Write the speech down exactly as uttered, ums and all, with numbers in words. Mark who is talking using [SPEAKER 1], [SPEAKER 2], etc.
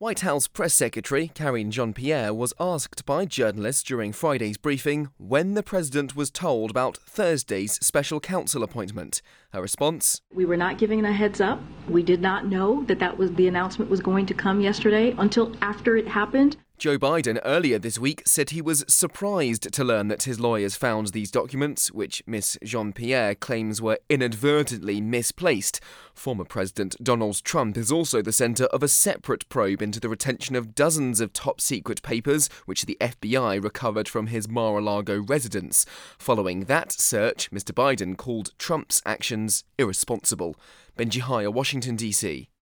[SPEAKER 1] White House Press Secretary Karine Jean-Pierre was asked by journalists during Friday's briefing when the president was told about Thursday's special counsel appointment. Her response:
[SPEAKER 2] "We were not given a heads up. We did not know that that was the announcement was going to come yesterday until after it happened."
[SPEAKER 1] Joe Biden earlier this week said he was surprised to learn that his lawyers found these documents, which Miss Jean-Pierre claims were inadvertently misplaced. Former President Donald Trump is also the centre of a separate probe into the retention of dozens of top-secret papers which the F B I recovered from his Mar-a-Lago residence. Following that search, Mister Biden called Trump's actions irresponsible. Benji Haya, Washington, D C